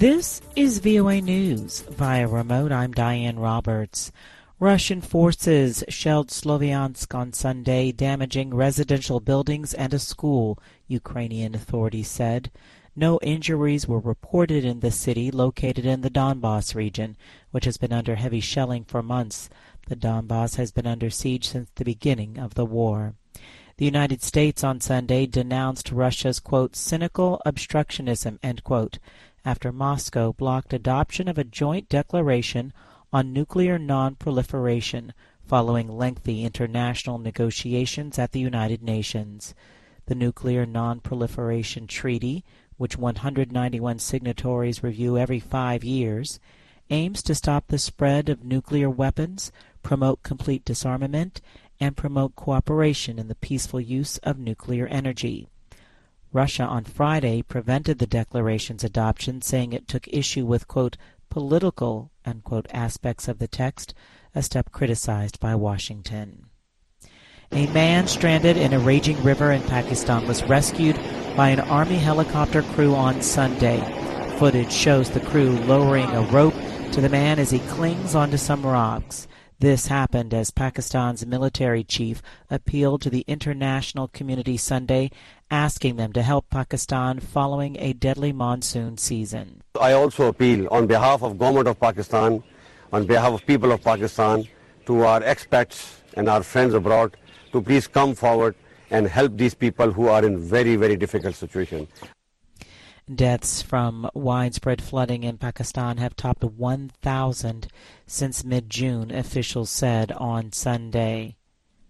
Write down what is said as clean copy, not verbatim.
This is VOA News. Via remote, I'm Diane Roberts. Russian forces shelled Sloviansk on Sunday, damaging residential buildings and a school, Ukrainian authorities said. No injuries were reported in the city located in the Donbas region, which has been under heavy shelling for months. The Donbas has been under siege since the beginning of the war. The United States on Sunday denounced Russia's, quote, cynical obstructionism, end quote, after Moscow blocked adoption of a joint declaration on nuclear non-proliferation following lengthy international negotiations at the United Nations. The Nuclear Non-Proliferation Treaty, which 191 signatories review every 5 years, aims to stop the spread of nuclear weapons, promote complete disarmament, and promote cooperation in the peaceful use of nuclear energy. Russia on Friday prevented the declaration's adoption, saying it took issue with, quote, political, unquote, aspects of the text, a step criticized by Washington. A man stranded in a raging river in Pakistan was rescued by an Army helicopter crew on Sunday. Footage shows the crew lowering a rope to the man as he clings onto some rocks. This happened as Pakistan's military chief appealed to the international community Sunday, asking them to help Pakistan following a deadly monsoon season. I also appeal on behalf of Government of Pakistan, on behalf of people of Pakistan, to our expats and our friends abroad to please come forward and help these people who are in very, very difficult situation. Deaths from widespread flooding in Pakistan have topped 1,000 since mid-June, officials said on Sunday.